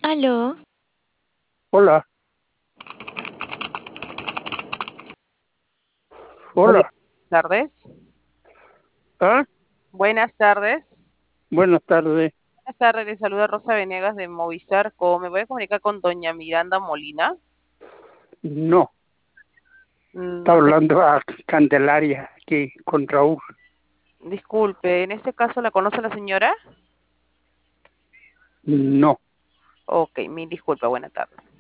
Aló, Hola, Buenas hola. tardes. ¿Ah? Buenas tardes. Buenas tardes. Buenas tardes, les saluda Rosa Venegas de Movistar. ¿Cómo me voy a comunicar con doña Miranda Molina? No, está No sé, hablando a Candelaria aquí con Raúl. disculpe, ¿en este caso la conoce la señora? No, Ok, mil disculpa, buena tarde.